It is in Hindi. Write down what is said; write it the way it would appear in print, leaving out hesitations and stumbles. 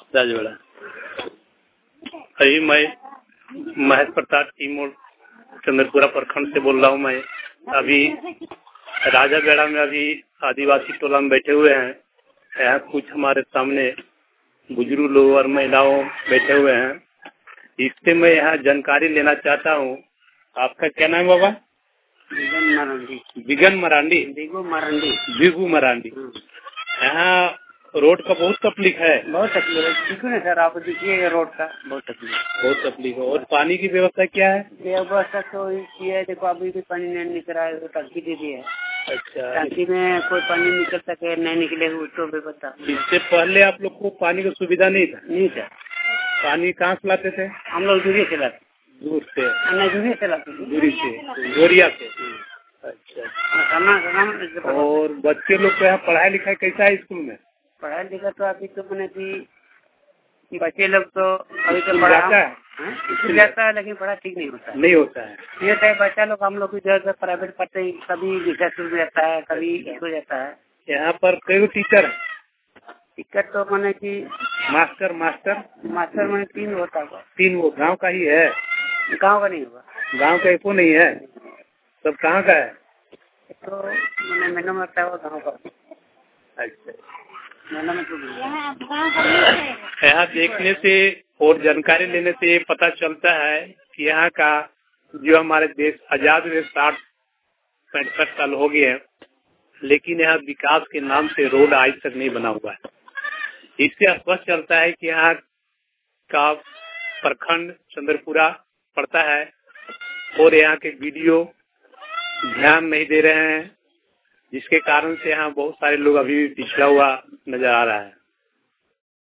राजवाड़ा। अभी मैं महेश प्रताप टीमोर चंद्रपुरा प्रखंड से बोल रहा हूँ। मैं अभी राजागढ़ा में अभी आदिवासी टोला में बैठे हुए हैं। यहाँ कुछ हमारे सामने बुजुर्ग लोग और महिलाओं बैठे हुए हैं। इससे मैं यहाँ जानकारी लेना चाहता हूँ। आपका क्या नाम है बाबा? बिगन मरांडी। बिगू मरांडी। यहाँ रोड का बहुत तकलीफ है। बहुत तकलीफ है। ठीक है सर, आप देखिए रोड का बहुत तकलीफ है। और पानी की व्यवस्था क्या है? व्यवस्था तो ये है, देखो अभी भी पानी नहीं निकल रहा है, टंकी दे दी है। अच्छा, टंकी में कोई पानी निकल सके, नहीं निकलेगा तो भी बता। इससे पहले आप लोग को पानी का सुविधा नहीं था? नहीं था। पानी कहाँ से लाते थे? हम लोग दूरी से लाते। दूर से? दूरी से लाते। दूरी से, गोरिया से। अच्छा। और बच्चे लोग को यहाँ पढ़ाई लिखाई कैसा है स्कूल में? पढ़ाई लिखाई तो अभी तो मैंने भी बच्चे लोग तो अभी तो जाता है, स्कूल जाता है, लेकिन पढ़ाई ठीक नहीं होता है। नहीं होता है। ये है बच्चा लोग हम लोग इधर प्राइवेट पढ़ते हैं, कभी विशेष स्कूल में जाता है, कभी हो जाता है। यहाँ पर कई टीचर है? टिकट तो मैंने की मास्टर मैंने 3 होता है। 3 वो गाँव का ही है? गाँव का नहीं होगा। गाँव का एको नहीं है? सब कहाँ का है? तो मैंने लगता है वो गाँव का। अच्छा, मैंने यहाँ देखने से और जानकारी लेने से ये पता चलता है कि यहाँ का जो हमारे देश आजाद हुए 60-65 साल हो गए हैं, लेकिन यहाँ विकास के नाम से रोड आज तक नहीं बना हुआ है। इससे स्पष्ट चलता है कि यहाँ का प्रखंड चंद्रपुरा पड़ता है और यहाँ के वीडियो ध्यान नहीं दे रहे हैं, जिसके कारण से यहाँ बहुत सारे लोग अभी भी पिछड़ा हुआ नजर आ रहा है।